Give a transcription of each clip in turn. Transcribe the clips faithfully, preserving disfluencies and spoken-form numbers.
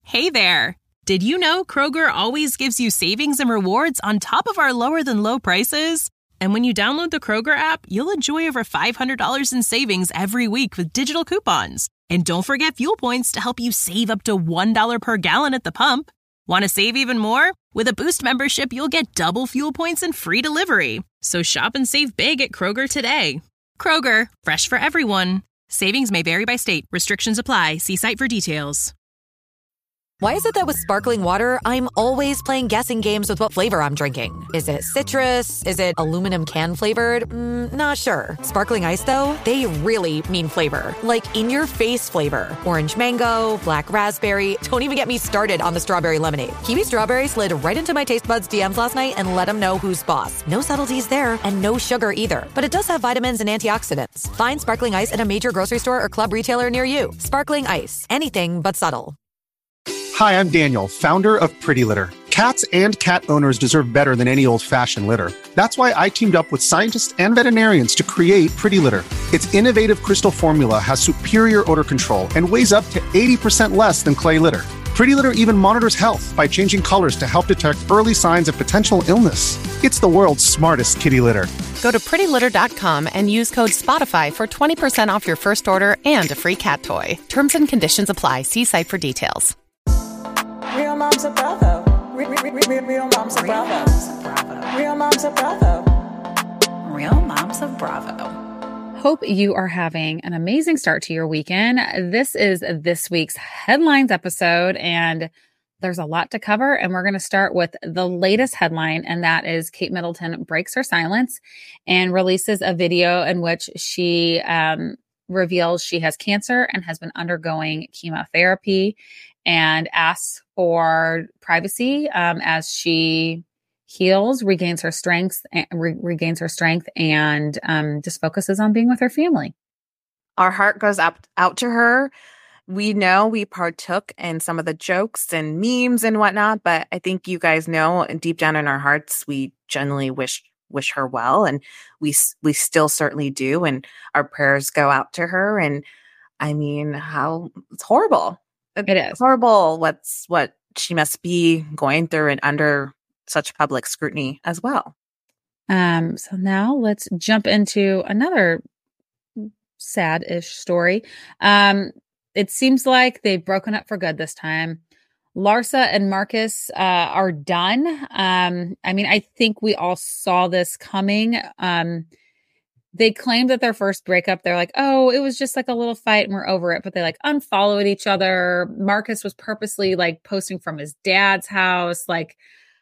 Hey there! Did you know Kroger always gives you savings and rewards on top of our lower-than-low prices? And when you download the Kroger app, you'll enjoy over five hundred dollars in savings every week with digital coupons. And don't forget fuel points to help you save up to one dollar per gallon at the pump. Want to save even more? With a Boost membership, you'll get double fuel points and free delivery. So shop and save big at Kroger today. Kroger, fresh for everyone. Savings may vary by state. Restrictions apply. See site for details. Why is it that with sparkling water, I'm always playing guessing games with what flavor I'm drinking? Is it citrus? Is it aluminum can flavored? Mm, not sure. Sparkling Ice, though, they really mean flavor. Like in-your-face flavor. Orange mango, black raspberry. Don't even get me started on the strawberry lemonade. Kiwi Strawberry slid right into my taste buds D Ms last night and let them know who's boss. No subtleties there, and no sugar either. But it does have vitamins and antioxidants. Find Sparkling Ice at a major grocery store or club retailer near you. Sparkling Ice. Anything but subtle. Hi, I'm Daniel, founder of Pretty Litter. Cats and cat owners deserve better than any old-fashioned litter. That's why I teamed up with scientists and veterinarians to create Pretty Litter. Its innovative crystal formula has superior odor control and weighs up to eighty percent less than clay litter. Pretty Litter even monitors health by changing colors to help detect early signs of potential illness. It's the world's smartest kitty litter. Go to pretty litter dot com and use code SPOTIFY for twenty percent off your first order and a free cat toy. Terms and conditions apply. See site for details. Real moms are Bravo. Real, real, real, real moms are Bravo. Real moms are Bravo. Real moms of Bravo. Hope you are having an amazing start to your weekend. This is this week's headlines episode, and there's a lot to cover. And we're going to start with the latest headline, and that is Kate Middleton breaks her silence and releases a video in which she um, reveals she has cancer and has been undergoing chemotherapy, and asks for privacy um, as she heals, regains her strength, re- regains her strength, and um, just focuses on being with her family. Our heart goes up out to her. We know we partook in some of the jokes and memes and whatnot, but I think you guys know, and deep down in our hearts, we genuinely wish wish her well, and we we still certainly do, and our prayers go out to her. And I mean, how it's horrible. It is horrible what's what she must be going through and under such public scrutiny as well. Um, so now let's jump into another sad-ish story. Um, it seems like they've broken up for good this time. Larsa and Marcus uh, are done. Um, I mean, I think we all saw this coming. Um, They claimed that their first breakup, they're like, oh, it was just like a little fight and we're over it. But they like unfollowed each other. Marcus was purposely like posting from his dad's house. Like,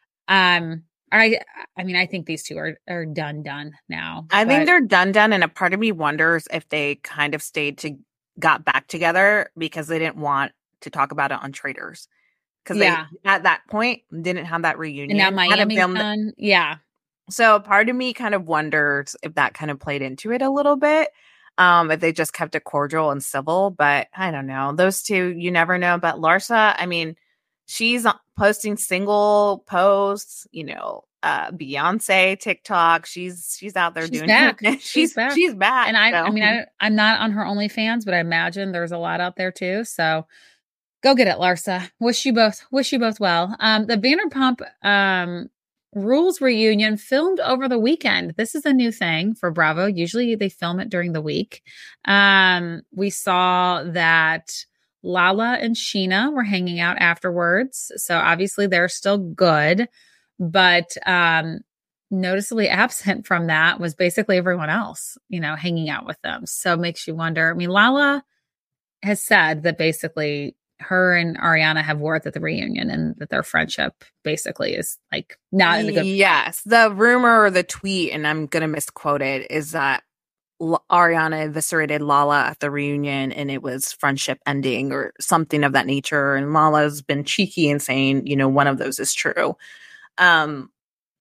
um, I, I mean, I think these two are, are done, done now. I but- think they're done, done. And a part of me wonders if they kind of stayed to, got back together because they didn't want to talk about it on Traitors. Because yeah. they, at that point, didn't have that reunion. And now Miami's filmed- done. Yeah. So part of me kind of wonders if that kind of played into it a little bit, um, if they just kept it cordial and civil. But I don't know. Those two, you never know. But Larsa, I mean, she's posting single posts, you know, uh, Beyonce, TikTok. She's she's out there she's doing back. she's, she's back. She's back. And I, so. I mean, I, I'm not on her OnlyFans, but I imagine there's a lot out there too. So go get it, Larsa. Wish you both, wish you both well. Um, the Vanderpump um, Rules reunion filmed over the weekend. This is a new thing for Bravo. Usually they film it during the week. Um, we saw that Lala and Sheena were hanging out afterwards. So obviously they're still good, but um, noticeably absent from that was basically everyone else, you know, hanging out with them. So it makes you wonder. I mean, Lala has said that basically her and Ariana have worth at the reunion and that their friendship basically is like not in a good place. Yes. The rumor or the tweet, and I'm going to misquote it, is that L- Ariana eviscerated Lala at the reunion and it was friendship ending or something of that nature. And Lala's been cheeky and saying, you know, one of those is true. Um,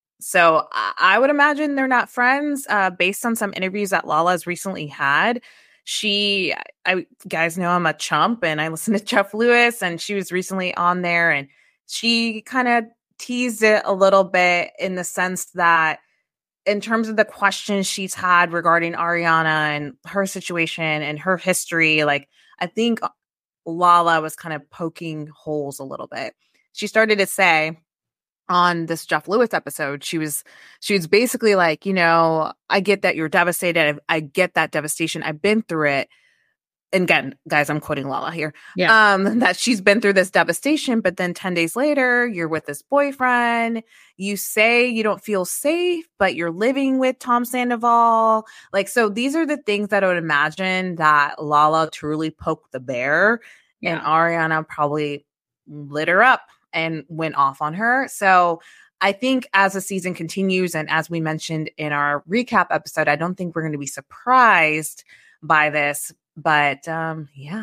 so I, I would imagine they're not friends uh, based on some interviews that Lala's recently had. She, I guys know I'm a chump and I listen to Jeff Lewis, and she was recently on there and she kind of teased it a little bit in the sense that in terms of the questions she's had regarding Ariana and her situation and her history, like I think Lala was kind of poking holes a little bit. She started to say on this Jeff Lewis episode, she was she was basically like, you know, I get that you're devastated. I, I get that devastation. I've been through it. And again, guys, I'm quoting Lala here. Yeah. Um, that she's been through this devastation, but then ten days later, you're with this boyfriend. You say you don't feel safe, but you're living with Tom Sandoval. Like, so these are the things that I would imagine that Lala truly poked the bear, Yeah. and Ariana probably lit her up and went off on her. So I think as the season continues, and as we mentioned in our recap episode, I don't think we're going to be surprised by this. But um, yeah.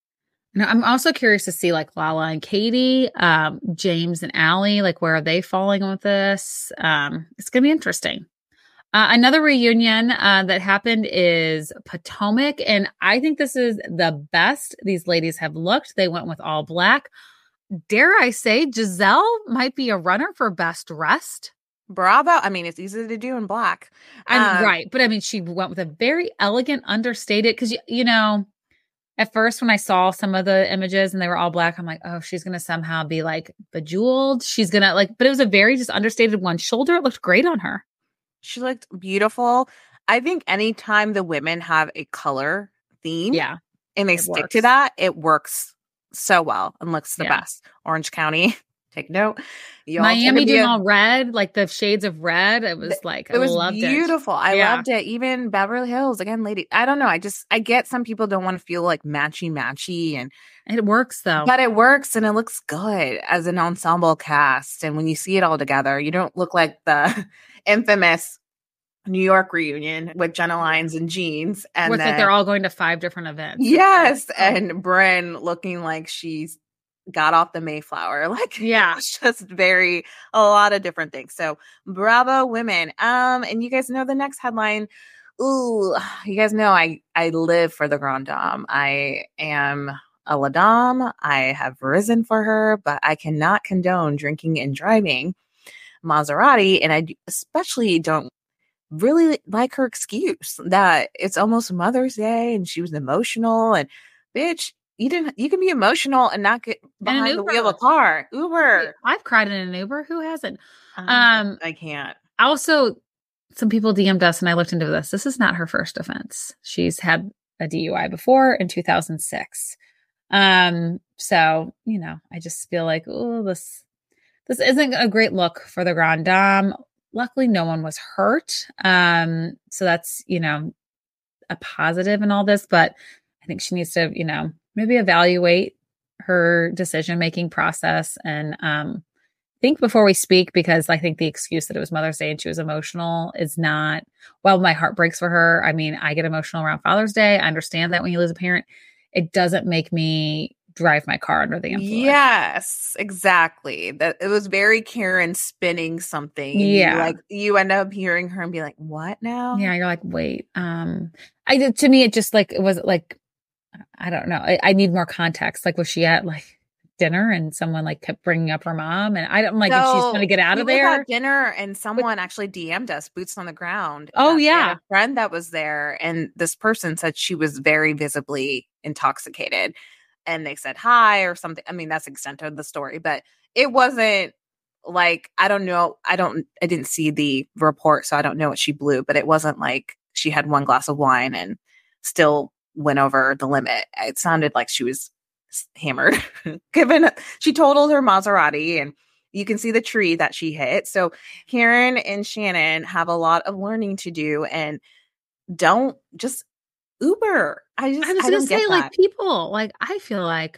No, I'm also curious to see like Lala and Katie, um, James and Allie, like where are they falling with this? Um, it's going to be interesting. Uh, another reunion uh, that happened is Potomac. And I think this is the best these ladies have looked. They went with all black. Dare I say, Giselle might be a runner for best dressed. Bravo. I mean, it's easy to do in black. I'm Um, right. But I mean, she went with a very elegant, understated, because, you, you know, at first when I saw some of the images and they were all black, I'm like, oh, she's going to somehow be like bejeweled. She's going to like, but it was a very just understated one shoulder. It looked great on her. She looked beautiful. I think anytime the women have a color theme Yeah. and they it stick works. to that, it works so well and looks the Yeah. best. Orange County, take note. Y'all take Miami a doing view. all red, like the shades of red. It was like, It was I loved beautiful. it. I Yeah. loved it. Even Beverly Hills, again, lady. I don't know. I just, I get some people don't want to feel like matchy matchy, and It works though. but it works and it looks good as an ensemble cast. And when you see it all together, you don't look like the infamous New York reunion with Jenna Lyons and jeans. And Where it's like then- they're all going to five different events. yes. And Bryn looking like she's got off the Mayflower. Like, Yeah. it's just very, a lot of different things. So bravo women. Um, and you guys know the next headline. Ooh, you guys know I, I live for the Grand Dame. I am a La Dame. I have risen for her, but I cannot condone drinking and driving Maserati. And I especially don't really like her excuse that it's almost Mother's Day and she was emotional. And bitch, you didn't, you can be emotional and not get behind the Uber. wheel of a car. Uber. I've cried in an Uber. Who hasn't? Um, Um, I can't. Also, some people D M'd us and I looked into this. This is not her first offense. She's had a D U I before in two thousand six. Um, so, you know, I just feel like, oh, this, this isn't a great look for the Grand Dame. Luckily, no one was hurt. Um, so that's, you know, a positive in all this, but I think she needs to, you know, maybe evaluate her decision-making process and, um, think before we speak, because I think the excuse that it was Mother's Day and she was emotional is not, well, my heart breaks for her. I mean, I get emotional around Father's Day. I understand that when you lose a parent, it doesn't make me drive my car under the influence. Yes, exactly. That it was very Karen spinning something. and you, Yeah. like you end up hearing her and be like, what now? Yeah. You're like, wait, um, I did, to me, it just like, it was like, I don't know. I, I need more context. Like, was she at like dinner and someone like kept bringing up her mom? And I don't like, if she's So, going to get out we of was there. at dinner and someone actually D M'd us, boots on the ground. Oh, Uh, we had yeah. a friend that was there, and this person said she was very visibly intoxicated, and they said hi or something. I mean, that's the extent of the story, but it wasn't like, I don't know. I don't, I didn't see the report, so I don't know what she blew, but it wasn't like she had one glass of wine and still went over the limit. It sounded like she was hammered. Given she totaled her Maserati, and you can see the tree that she hit. So Karen and Shannon have a lot of learning to do, and don't just Uber. I just I was I going don't to say, get like, that. people, like, I feel like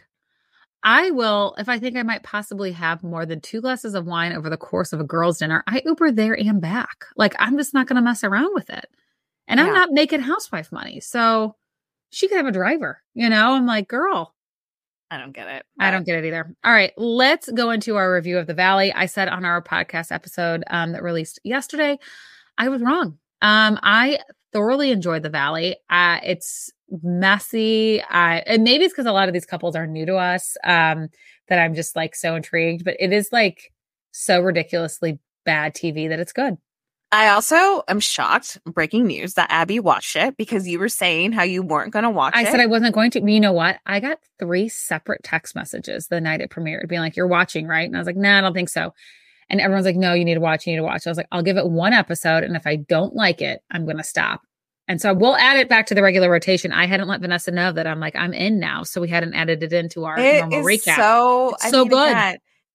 I will, if I think I might possibly have more than two glasses of wine over the course of a girls' dinner, I Uber there and back. Like, I'm just not going to mess around with it. And I'm Yeah. not making housewife money. So she could have a driver, you know? I'm like, girl, I don't get it. I don't get it either. All right, let's go into our review of The Valley. I said on our podcast episode um, that released yesterday, I was wrong. Um, I thoroughly enjoyed The Valley. Uh, it's messy. I, and maybe it's because a lot of these couples are new to us um, that I'm just like so intrigued. But it is like so ridiculously bad T V that it's good. I also am shocked, breaking news, that Abby watched it because you were saying how you weren't going to watch I it. I said I wasn't going to. But you know what? I got three separate text messages the night it premiered being like, you're watching, right? And I was like, nah, I don't think so. And everyone's like, no, you need to watch, you need to watch. I was like, I'll give it one episode. And if I don't like it, I'm going to stop. And so we'll add it back to the regular rotation. I hadn't let Vanessa know that I'm like, I'm in now. So we hadn't added it into our it normal is recap. So, it's I so mean, good. again,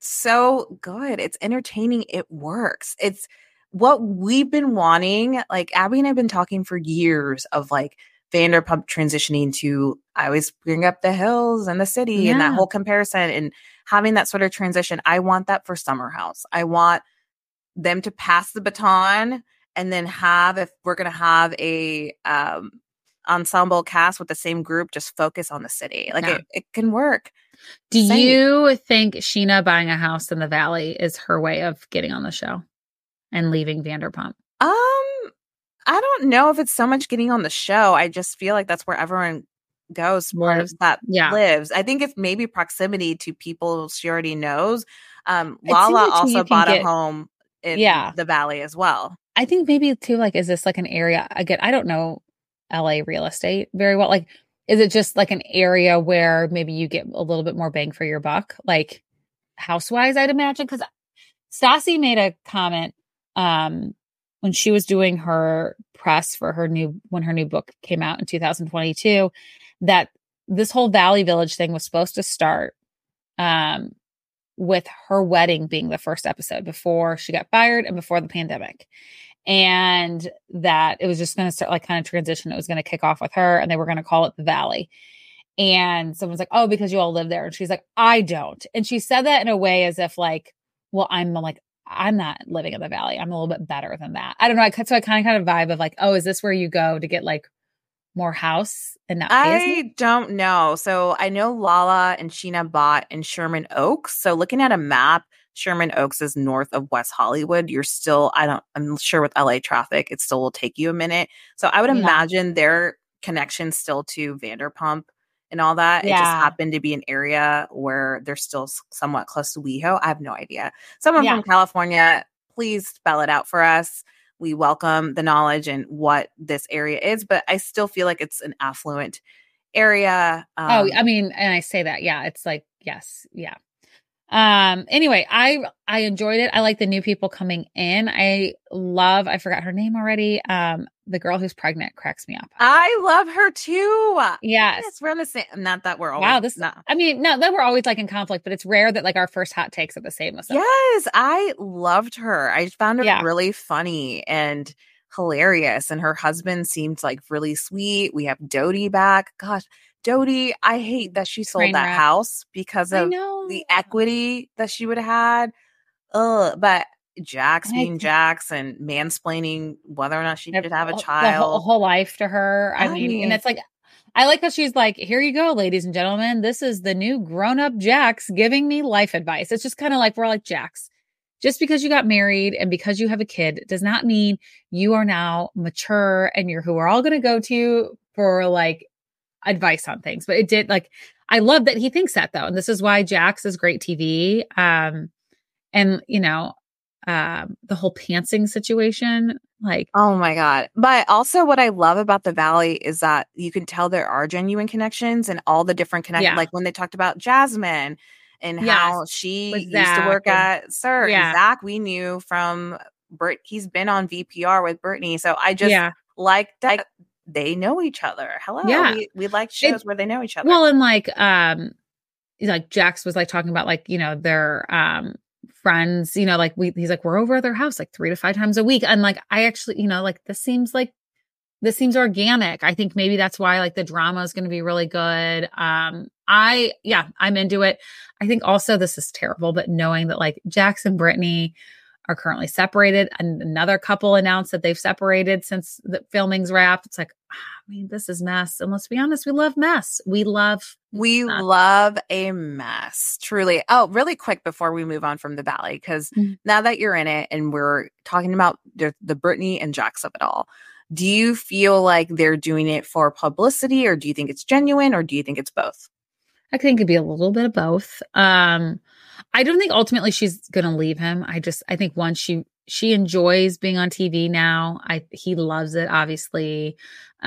so good. It's entertaining. It works. It's what we've been wanting. Like Abby and I have been talking for years of like Vanderpump transitioning to, I always bring up the hills and the city Yeah. and that whole comparison and having that sort of transition. I want that for Summer House. I want them to pass the baton and then have, if we're going to have a um, ensemble cast with the same group, just focus on the city. Like Yeah. it, it can work. Do Same. you think Sheena buying a house in the Valley is her way of getting on the show and leaving Vanderpump? Um, I don't know if it's so much getting on the show. I just feel like that's where everyone goes, part Lives. of that Yeah. lives. I think it's maybe proximity to people she already knows. Um, It Lala seems like, too, also you can bought get- a home in Yeah. the Valley as well. I think maybe too, like, is this like an area? Again, I don't know L A real estate very well. Like, is it just like an area where maybe you get a little bit more bang for your buck? Like, house-wise, I'd imagine. Because Stassi made a comment um, when she was doing her press for her new, when her new book came out in two thousand twenty-two, that this whole Valley Village thing was supposed to start um, with her wedding being the first episode before she got fired and before the pandemic. And that it was just going to start like kind of transition. It was going to kick off with her and they were going to call it the Valley. And someone's like, oh, because you all live there. And she's like, I don't. And she said that in a way as if like, well, I'm like, I'm not living in the Valley. I'm a little bit better than that. I don't know. I, so I kind of kind of vibe of like, oh, is this where you go to get like more house and not pay as much? I don't know. So I know Lala and Sheena bought in Sherman Oaks. So looking at a map, Sherman Oaks is north of West Hollywood. You're still, I don't, I'm sure with L A traffic, it still will take you a minute. So I would Yeah. imagine their connection still to Vanderpump and all that. It just Yeah. happened to be an area where they're still s- somewhat close to WeHo. I have no idea. Someone Yeah. from California, please spell it out for us. We welcome the knowledge and what this area is, but I still feel like it's an affluent area. Um, Oh, I mean, and I say that, yeah, it's like, yes, yeah. Um, anyway, I, I enjoyed it. I like the new people coming in. I love, I forgot her name already. Um, the girl who's pregnant cracks me up. I love her too. Yes. Yes, we're on the same. Not that we're always. Wow. This, no. I mean, no, that we're always like in conflict, but it's rare that like our first hot takes are the same with someone. Yes, I loved her. I found her Yeah. really funny and hilarious, and her husband seemed like really sweet. We have Dodie back. Gosh, Dodie, I hate that she sold Train that wreck. house because I of know. the equity that she would have had. Ugh, but Jax I- being Jax and mansplaining whether or not she should have a The whole- child. whole life to her. I, I mean, mean- and it's like, I like how she's like, here you go, ladies and gentlemen. This is the new grown up Jax giving me life advice. It's just kind of like, we're like, Jax, just because you got married and because you have a kid does not mean you are now mature and you're who we're all going to go to for like advice on things. But it did like, I love that he thinks that though. And this is why Jax is great T V. Um, and you know, um, the whole pantsing situation, like, Oh my God. But also what I love about the Valley is that you can tell there are genuine connections and all the different connections. Yeah. Like when they talked about Jasmine and Yes, how she with used to Zach work and- at Sir. Yeah. And Zach, we knew from Brit. He's been on V P R with Brittany. So I just yeah. like that they know each other. Hello. Yeah. We, we like shows where they know each other. Well, and like, um, like Jax was like talking about like, you know, their, um, friends, you know, like we, he's like, we're over at their house like three to five times a week. And like, I actually, you know, like this seems like, this seems organic. I think maybe that's why like the drama is going to be really good. Um, I, yeah, I'm into it. I think also this is terrible, but knowing that like Jax and Brittany are currently separated and another couple announced that they've separated since the filming's wrapped. It's like, I mean, this is mess. And let's be honest, we love mess. We love We mess. love a mess, truly. Oh, really quick before we move on from the Valley, because Mhm. now that you're in it and we're talking about the, the Brittany and Jax of it all, do you feel like they're doing it for publicity, or do you think it's genuine, or do you think it's both? I think it'd be a little bit of both. Um, I don't think ultimately she's going to leave him. I just, I think once she she enjoys being on T V now. I he loves it, obviously.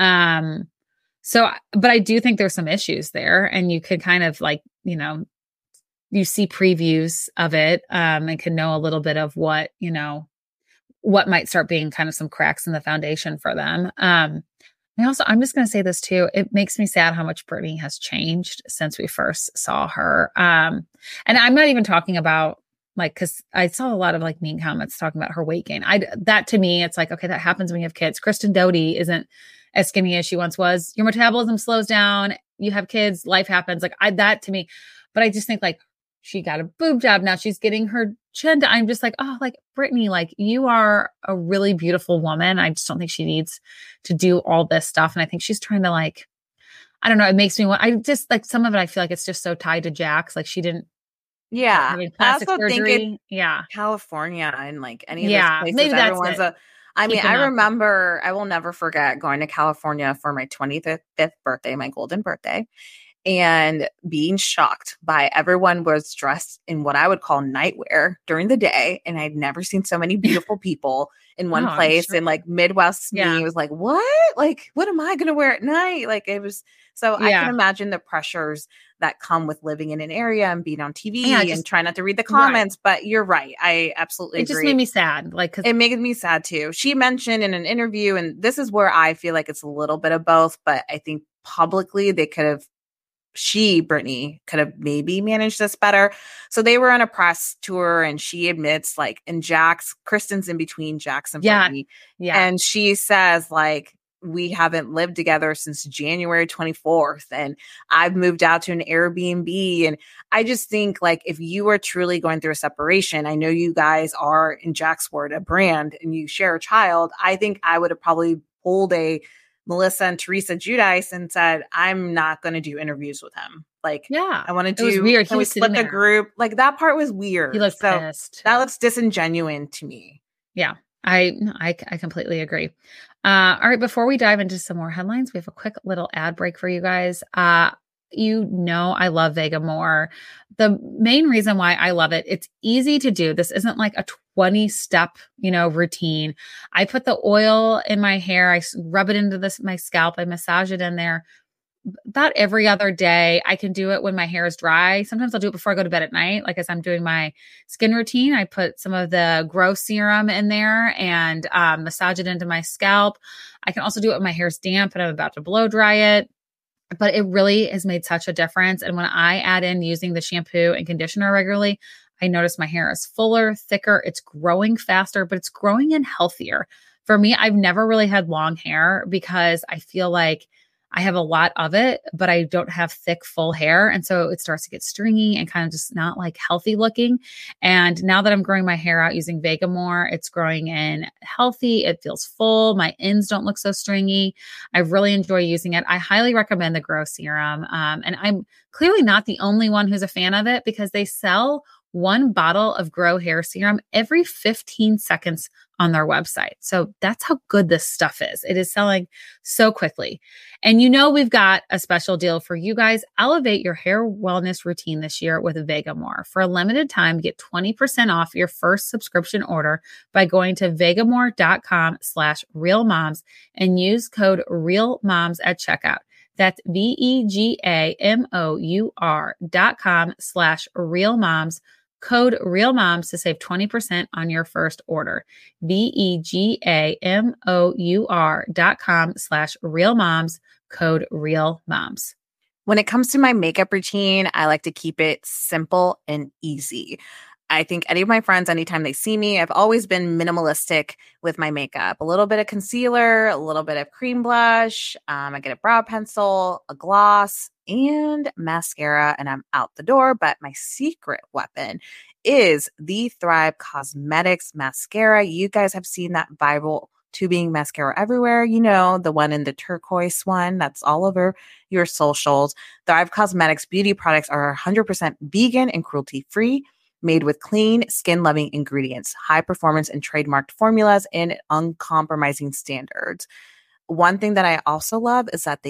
Um, so, but I do think there's some issues there, and you could kind of like, you know, you see previews of it, um, and can know a little bit of what, you know, what might start being kind of some cracks in the foundation for them. Um, I also, I'm just going to say this too. It makes me sad how much Britney has changed since we first saw her. Um, and I'm not even talking about like, cause I saw a lot of like mean comments talking about her weight gain. I, that to me, it's like, okay, that happens when you have kids. Kristen Doty isn't as skinny as she once was. Your metabolism slows down. You have kids, life happens. Like I, that to me, but I just think like she got a boob job. Now she's getting her chin done. I'm just like, oh, like Britney, like you are a really beautiful woman. I just don't think she needs to do all this stuff. And I think she's trying to like, I don't know. It makes me want, I just like some of it. I feel like it's just so tied to Jax. Like she didn't. Yeah. I mean, I plastic also surgery. think it, yeah. California and like any of Yeah, those places, maybe that's everyone's it. a, I mean, Keeping I up. remember, I will never forget going to California for my twenty-fifth birthday, my golden birthday, and being shocked by everyone was dressed in what I would call nightwear during the day. And I'd never seen so many beautiful people in one Oh, I'm place. sure. And like Midwest Yeah. me was like, what? Like, what am I going to wear at night? Like it was, so I Yeah. can imagine the pressures that come with living in an area and being on T V Yeah, and just- try not to read the Right. comments. But you're right. I absolutely It agree. just made me sad. Like, cause It made me sad too. She mentioned in an interview, and this is where I feel like it's a little bit of both, but I think publicly they could have, she, Britney, could have maybe managed this better. So they were on a press tour and she admits like, and Jax, Kristen's in between Jax and Yeah. Britney. yeah. And she says like, we haven't lived together since January twenty-fourth. And I've moved out to an Airbnb. And I just think like, if you are truly going through a separation, I know you guys are, in Jack's word, a brand and you share a child. I think I would have probably pulled a Melissa and Teresa Giudice and said, I'm not going to do interviews with him. Like, yeah. I want to It do, was weird. He can we was sitting split the there. group? Like that part was weird. He looked so pissed. that looks disingenuine to me. Yeah, I, I I completely agree. Uh, all right, before we dive into some more headlines, we have a quick little ad break for you guys. Uh, you know I love Vegamour. The main reason why I love it, it's easy to do. This isn't like a twenty-step, you know, routine. I put the oil in my hair. I rub it into this my scalp. I massage it in there. About every other day. I can do it when my hair is dry. Sometimes I'll do it before I go to bed at night. Like as I'm doing my skin routine, I put some of the Grow Serum in there and um, massage it into my scalp. I can also do it when my hair's damp and I'm about to blow dry it. But it really has made such a difference. And when I add in using the shampoo and conditioner regularly, I notice my hair is fuller, thicker. It's growing faster, but it's growing in healthier. For me, I've never really had long hair because I feel like I have a lot of it, but I don't have thick, full hair. And so it starts to get stringy and kind of just not like healthy looking. And now that I'm growing my hair out using Vegamour, it's growing in healthy. It feels full. My ends don't look so stringy. I really enjoy using it. I highly recommend the Grow Serum. Um, and I'm clearly not the only one who's a fan of it because they sell one bottle of Grow Hair Serum every fifteen seconds on their website. So that's how good this stuff is. It is selling so quickly. And you know, we've got a special deal for you guys. Elevate your hair wellness routine this year with Vegamour. For a limited time, get twenty percent off your first subscription order by going to vegamour.com slash realmoms and use code realmoms at checkout. That's V-E-G-A-M-O-U-R dot com slash realmoms. Code REALMOMS to save twenty percent on your first order. V-E-G-A-M-O-U-R dot com slash REALMOMS. Code REALMOMS. When it comes to my makeup routine, I like to keep it simple and easy. I think any of my friends, anytime they see me, I've always been minimalistic with my makeup. A little bit of concealer, a little bit of cream blush. Um, I get a brow pencil, a gloss, and mascara, and I'm out the door. But my secret weapon is the Thrive Cosmetics mascara. You guys have seen that viral tubing mascara everywhere. You know, the one in the turquoise one that's all over your socials. Thrive Cosmetics beauty products are one hundred percent vegan and cruelty-free, made with clean, skin-loving ingredients, high performance and trademarked formulas, and uncompromising standards. One thing that I also love is that they give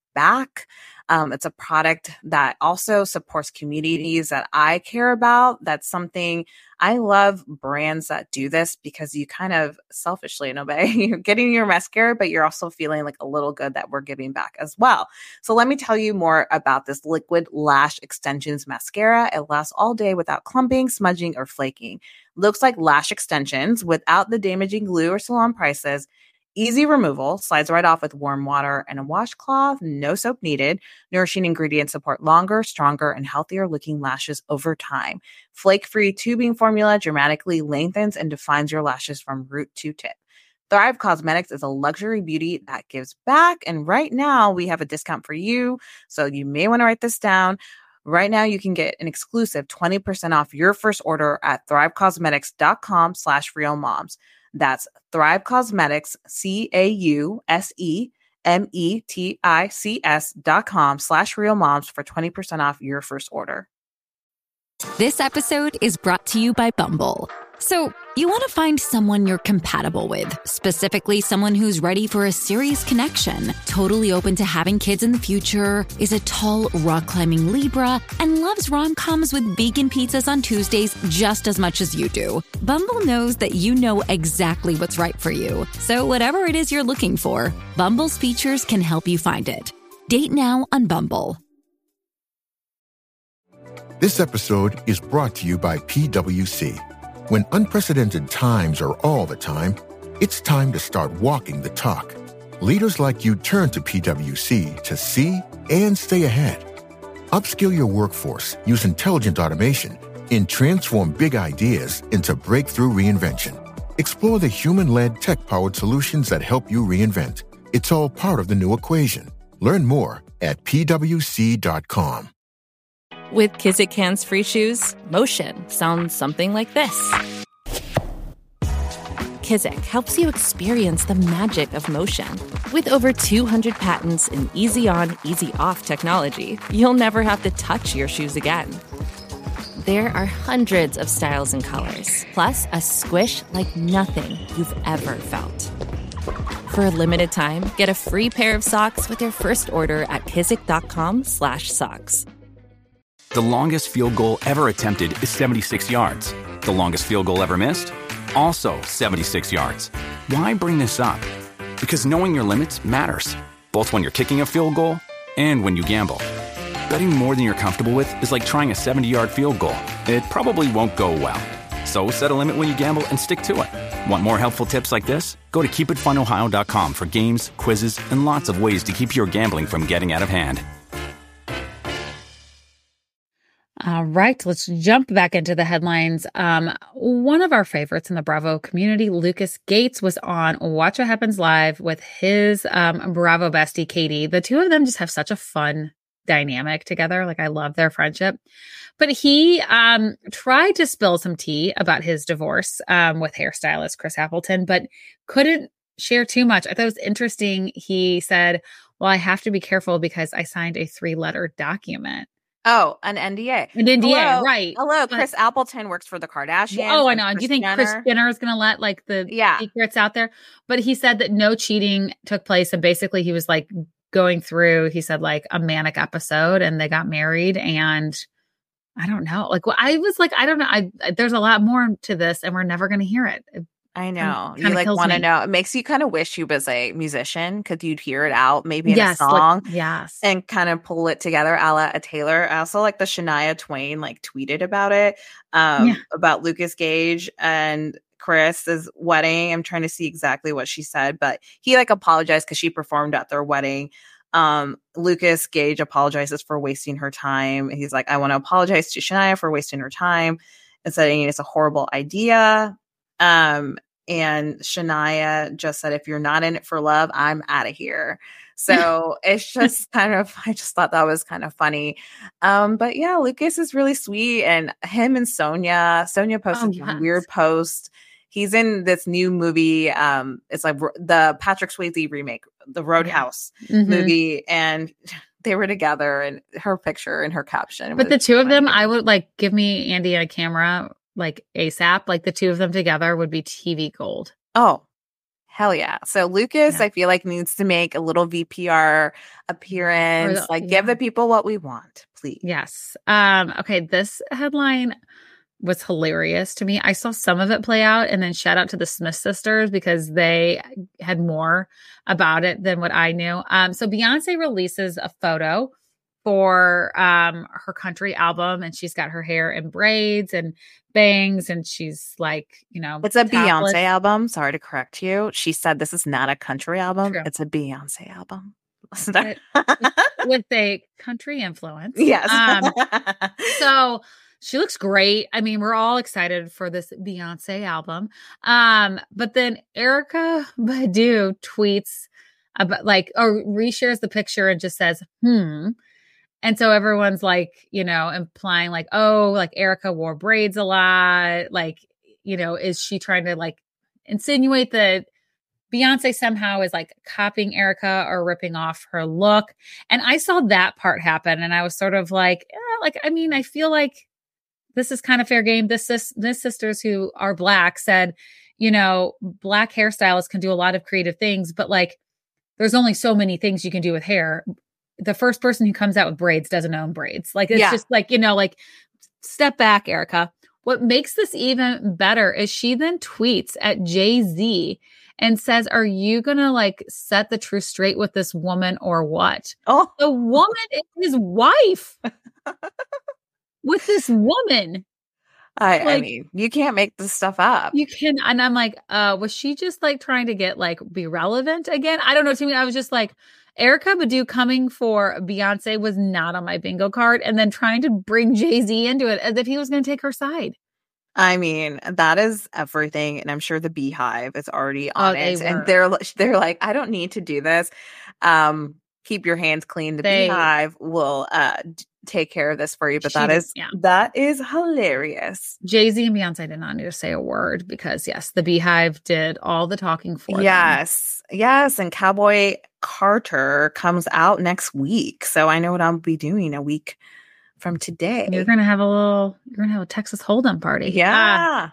back. Um, it's a product that also supports communities that I care about. That's something I love, brands that do this, because you kind of selfishly, in a way, you're getting your mascara, but you're also feeling like a little good that we're giving back as well. So let me tell you more about this Liquid Lash Extensions mascara. It lasts all day without clumping, smudging, or flaking. Looks like lash extensions without the damaging glue or salon prices. Easy removal, slides right off with warm water and a washcloth, no soap needed. Nourishing ingredients support longer, stronger, and healthier looking lashes over time. Flake-free tubing formula dramatically lengthens and defines your lashes from root to tip. Thrive Cosmetics is a luxury beauty that gives back. And right now we have a discount for you. So you may want to write this down. Right now you can get an exclusive twenty percent off your first order at thrivecosmetics.com slash real moms. That's Thrive Cosmetics, C A U S E M E T I C S dot com slash real moms for twenty percent off your first order. This episode is brought to you by Bumble. So, you want to find someone you're compatible with, specifically someone who's ready for a serious connection, totally open to having kids in the future, is a tall, rock-climbing Libra, and loves rom-coms with vegan pizzas on Tuesdays just as much as you do. Bumble knows that you know exactly what's right for you. So whatever it is you're looking for, Bumble's features can help you find it. Date now on Bumble. This episode is brought to you by P W C. When unprecedented times are all the time, it's time to start walking the talk. Leaders like you turn to P W C to see and stay ahead. Upskill your workforce, use intelligent automation, and transform big ideas into breakthrough reinvention. Explore the human-led, tech-powered solutions that help you reinvent. It's all part of the new equation. Learn more at P W C dot com. With Kizik hands-free shoes, motion sounds something like this. Kizik helps you experience the magic of motion. With over two hundred patents and easy-on, easy-off technology, you'll never have to touch your shoes again. There are hundreds of styles and colors, plus a squish like nothing you've ever felt. For a limited time, get a free pair of socks with your first order at kizik.com slash socks. The longest field goal ever attempted is seventy-six yards. The longest field goal ever missed? Also seventy-six yards. Why bring this up? Because knowing your limits matters, both when you're kicking a field goal and when you gamble. Betting more than you're comfortable with is like trying a seventy-yard field goal. It probably won't go well. So set a limit when you gamble and stick to it. Want more helpful tips like this? Go to keep it fun ohio dot com for games, quizzes, and lots of ways to keep your gambling from getting out of hand. All right, let's jump back into the headlines. Um, one of our favorites in the Bravo community, Lucas Gates, was on Watch What Happens Live with his um, Bravo bestie, Katie. The two of them just have such a fun dynamic together. Like, I love their friendship. But he um, tried to spill some tea about his divorce um, with hairstylist Chris Appleton, but couldn't share too much. I thought it was interesting. He said, well, I have to be careful because I signed a three-letter document. Oh, an N D A. An N D A, Hello. right. Hello, But- Chris Appleton works for the Kardashians. Oh, I know. and Do you think Kris Jenner. Jenner is going to let like the Yeah. secrets out there? But he said that no cheating took place. And basically he was like going through, he said like a manic episode and they got married. And I don't know. Like, well, I was like, I don't know. I, there's a lot more to this and we're never going to hear it. It I know. kinda You like kills want to me. know. It makes you kind of wish you was a musician because you'd hear it out maybe in yes. a song Like, yes. and kind of pull it together a la a Taylor. I also like the Shania Twain like tweeted about it, um, Yeah. about Lucas Gage and Chris's wedding. I'm trying to see exactly what she said, but he like apologized because she performed at their wedding. Um, Lucas Gage apologizes for wasting her time. He's like, I want to apologize to Shania for wasting her time and saying it's a horrible idea. Um, and Shania just said, if you're not in it for love, I'm out of here. So it's just kind of, I just thought that was kind of funny. Um, but yeah, Lucas is really sweet. And him and Sonia, Sonia posted Oh, a yes. weird post. He's in this new movie. Um, it's like r- the Patrick Swayze remake, the Roadhouse Mhm. movie. And they were together and her picture and her caption. But the was two of them, funny. I would like give me Andy and a camera like ASAP. Like the two of them together would be T V gold. Oh, Hell yeah. So Lucas, Yeah. I feel like needs to make a little V P R appearance. the- like yeah. give the people what we want, please. Yes. Um, okay. This headline was hilarious to me. I saw some of it play out, and then shout out to the Smith sisters because they had more about it than what I knew. Um, so Beyonce releases a photo for um her country album, and she's got her hair in braids and bangs, and she's like, you know, It's a topless. Beyonce album. Sorry to correct you. She said this is not a country album. True. It's a Beyonce album. But with a country influence. Yes. Um, so she looks great. I mean, we're all excited for this Beyonce album. Um, but then Erykah Badu tweets about like, or reshares the picture and just says, hmm. And so everyone's like, you know, implying like, oh, like Erykah wore braids a lot. Like, you know, is she trying to like insinuate that Beyonce somehow is like copying Erykah or ripping off her look? And I saw that part happen, and I was sort of like, eh, like, I mean, I feel like this is kind of fair game. This, this, this sisters who are Black said, you know, Black hairstylists can do a lot of creative things, but like, there's only so many things you can do with hair. The first person who comes out with braids doesn't own braids. Like, it's Yeah. just like, you know, like step back, Erykah. What makes this even better is she then tweets at Jay-Z and says, are you going to like set the truth straight with this woman or what? Oh, The woman is his wife with this woman. I, I Like- mean, you can't make this stuff up. You can, and I'm like, uh, was she just like trying to get like be relevant again? I don't know. To me, I was just like, Erykah Badu coming for Beyonce was not on my bingo card, and then trying to bring Jay-Z into it as if he was going to take her side. I mean, that is everything, and I'm sure the Beehive is already on Oh, they it, were. and they're they're like, I don't need to do this. Um, keep your hands clean. The They- Beehive will uh d- take care of this for you. But She that did- is yeah. that is hilarious. Jay-Z and Beyonce did not need to say a word because, yes, the Beehive did all the talking for them. Yes, yes, and Cowboy Carter comes out next week, so I know what I'll be doing a week from today. You're gonna have a little. You're gonna have a Texas Hold'em party. Uh, yeah.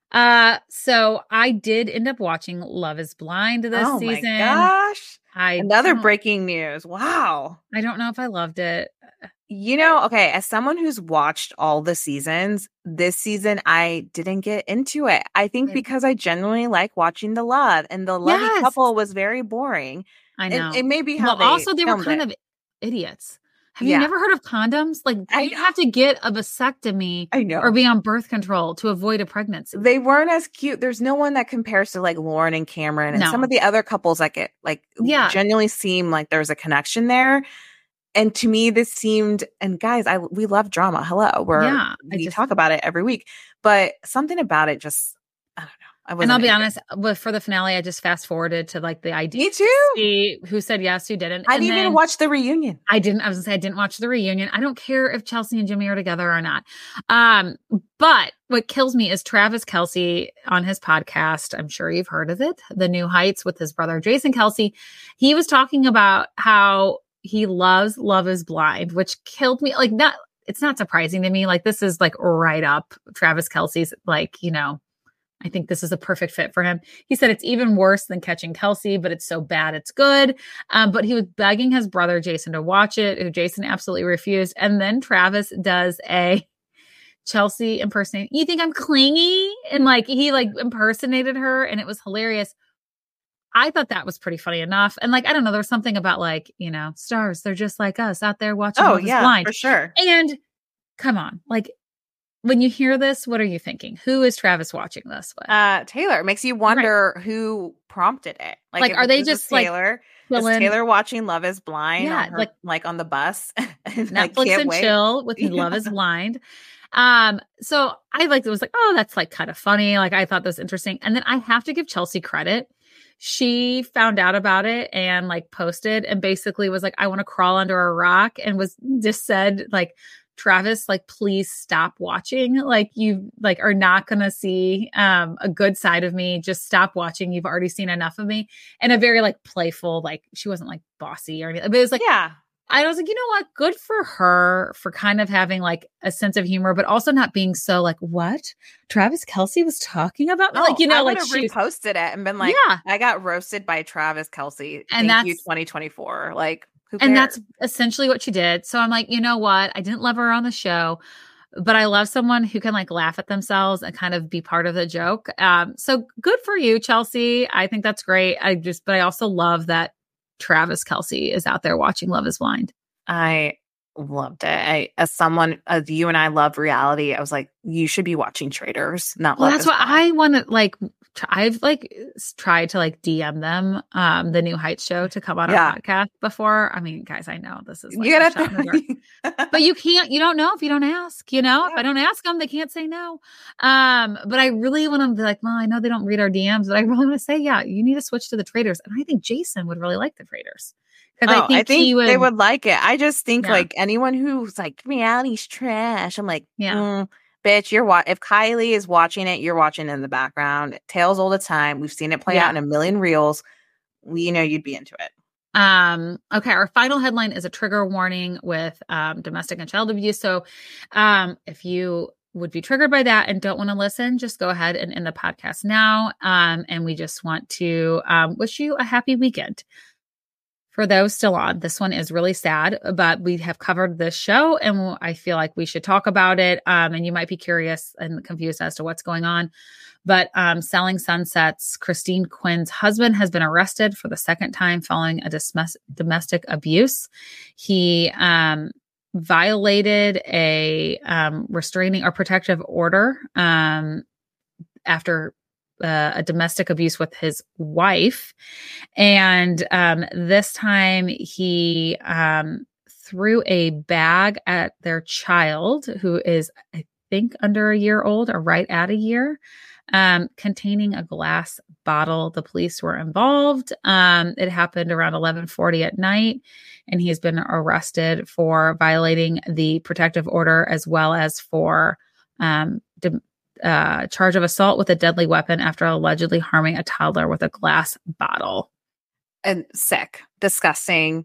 Uh, so I did end up watching Love Is Blind this oh season. my gosh! I Another don't- breaking news. Wow. I don't know if I loved it. You know, okay, as someone who's watched all the seasons, this season I didn't get into it. I think Yeah. because I genuinely like watching the love, and the lovey Yes. couple was very boring. I know. And it may be how well, they also they were filmed kind it. of idiots. Have Yeah. you never heard of condoms? Like I you have to get a vasectomy I know. or be on birth control to avoid a pregnancy. They weren't as cute. There's no one that compares to like Lauren and Cameron and No. some of the other couples that get like Yeah. genuinely seem like there's a connection there. And to me, this seemed, and guys, I we love drama. Hello, we're Yeah, I we just- talk about it every week, but something about it just, I don't know. I And I'll wasn't be into it. honest, but for the finale, I just fast forwarded to like the idea. Me too. See who said yes, who didn't. I And didn't even then- watch the reunion. I didn't. I was gonna say I didn't watch the reunion. I don't care if Chelsea and Jimmy are together or not. Um, but what kills me is Travis Kelce on his podcast. I'm sure you've heard of it, The New Heights, with his brother Jason Kelce. He was talking about how he loves Love Is Blind, which killed me. Like that, it's not surprising to me. Like this is like right up Travis Kelce's. Like you know. I think this is a perfect fit for him. He said it's even worse than Catching Kelsey, but it's so bad it's good. Um, but he was begging his brother Jason to watch it, who Jason absolutely refused. And then Travis does a Chelsea impersonation. You think I'm clingy? And like he like impersonated her, and it was hilarious. I thought that was pretty funny enough. And like I don't know, there was something about like you know stars. They're just like us out there watching. Oh Love Is yeah, Blind. for sure. And come on, like. When you hear this, what are you thinking? Who is Travis watching this with? Uh, Taylor, it makes you wonder who prompted it. Like, if are it- they is this just, like, Taylor? chilling- Is Taylor watching Love Is Blind? Yeah, on her, like- like on the bus. and, like, Netflix can't and wait? chill with Love Is Blind. Um, so I like it was like, oh, that's like kind of funny. Like I thought that was interesting. And then I have to give Chelsea credit. She found out about it and like posted and basically was like, I want to crawl under a rock, and was just said like, Travis, like, please stop watching. Like you like are not going to see um, a good side of me. Just stop watching. You've already seen enough of me. And a very like playful, like she wasn't like bossy or anything, but it was like, Yeah. I was like, you know what? Good for her for kind of having like a sense of humor, but also not being so like, what? Travis Kelce was talking about me? Oh, like, you know, I like would have she reposted it and been like, yeah. I got roasted by Travis Kelce. And Thank that's you, twenty twenty-four. Like, who cares? And that's essentially what she did. So I'm like, you know what? I didn't love her on the show, but I love someone who can like laugh at themselves and kind of be part of the joke. Um, so good for you, Chelsea. I think that's great. I just, but I also love that Travis Kelce is out there watching Love is Blind. I loved it. I, as someone, as you and I love reality, I was like, you should be watching Traitors, not Well, Love that's is what Blind. I want to like. tr- I've like s- tried to like D M them, um, the New Heights show to come on Yeah. our podcast before. I mean, guys, I know this is like You a gotta- shot in the dark. But you can't, you don't know if you don't ask, you know, if I don't ask them, they can't say no. Um, but I really want them to be like, well, I know they don't read our D Ms, but I really want to say, yeah, you need to switch to the Traitors. And I think Jason would really like the Traitors. Because Oh, I think, I think he would, they would like it. I just think Yeah. like anyone who's like reality's trash. I'm like, Yeah. mm, bitch, you're wa- if Kylie is watching it, you're watching it in the background. It tails all the time. We've seen it play Yeah. out in a million reels. We know you'd be into it. Um, okay, our final headline is a trigger warning with um, domestic and child abuse. So um, if you would be triggered by that and don't want to listen, just go ahead and end the podcast now. Um, and we just want to um, wish you a happy weekend. For those still on, this one is really sad, but we have covered this show and I feel like we should talk about it. Um, and you might be curious and confused as to what's going on. But um, Selling Sunset's Christine Quinn's husband has been arrested for the second time following a dis- domestic abuse. He um, violated a um, restraining or protective order um, after uh, a domestic abuse with his wife. And um, this time he um, threw a bag at their child, who is, I think, under a year old or right at a year, um, containing a glass bottle. The police were involved. Um, it happened around eleven forty at night, and he's been arrested for violating the protective order as well as for um, de- uh, charge of assault with a deadly weapon after allegedly harming a toddler with a glass bottle. And sick, disgusting,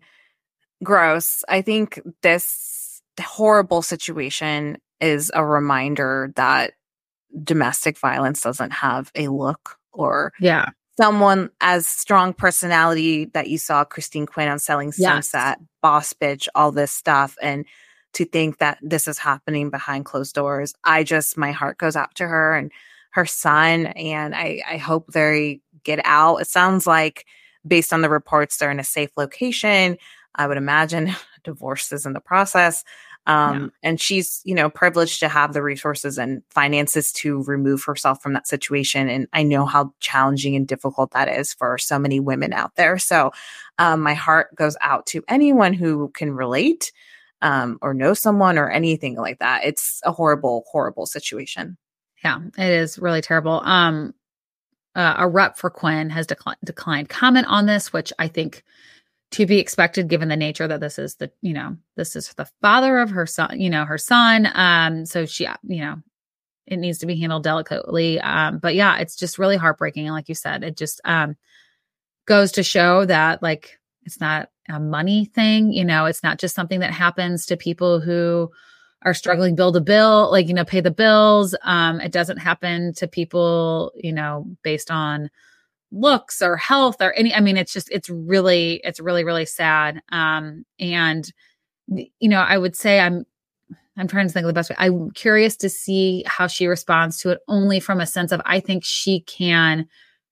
gross. I think this horrible situation is a reminder that domestic violence doesn't have a look or Yeah. someone as strong personality that you saw Christine Quinn on Selling Yes. Sunset, boss bitch, all this stuff. And to think that this is happening behind closed doors, I just, my heart goes out to her and her son. And I, I hope they get out. It sounds like, based on the reports, they're in a safe location. I would imagine divorce is in the process. Um, yeah. And she's, you know, privileged to have the resources and finances to remove herself from that situation. And I know how challenging and difficult that is for so many women out there. So um, my heart goes out to anyone who can relate um, or know someone or anything like that. It's a horrible, horrible situation. Yeah, it is really terrible. Um, uh, a rep for Quinn has decli- declined comment on this, which I think to be expected, given the nature that this is the, you know, this is the father of her son, you know, her son. Um, so she, you know, it needs to be handled delicately. Um, but yeah, it's just really heartbreaking. And like you said, it just um, goes to show that like, it's not a money thing, you know, it's not just something that happens to people who are struggling bill to bill, like, you know, pay the bills. Um, it doesn't happen to people, you know, based on looks or health or any, I mean, it's just, it's really, it's really, really sad. Um, and, you know, I would say I'm, I'm trying to think of the best way. I'm curious to see how she responds to it, only from a sense of, I think she can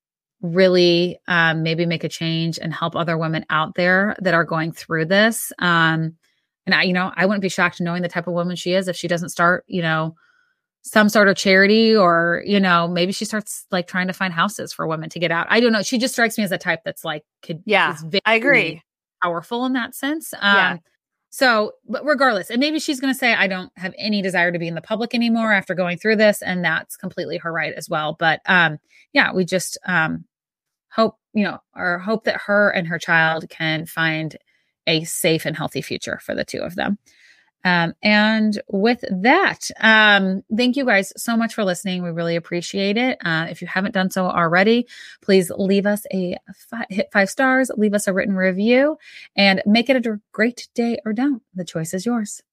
really um, maybe make a change and help other women out there that are going through this. Um, and I, you know, I wouldn't be shocked knowing the type of woman she is if she doesn't start, you know, some sort of charity, or, you know, maybe she starts like trying to find houses for women to get out. I don't know. She just strikes me as a type that's like, could, yeah, is very I agree. Powerful in that sense. Um, yeah. So, but regardless, and maybe she's going to say, I don't have any desire to be in the public anymore after going through this. And that's completely her right as well. But um, yeah, we just um, hope, you know, or hope that her and her child can find a safe and healthy future for the two of them. Um, and with that, um, thank you guys so much for listening. We really appreciate it. Uh, if you haven't done so already, please leave us a fi- hit five stars, leave us a written review, and make it a great day or don't. The choice is yours.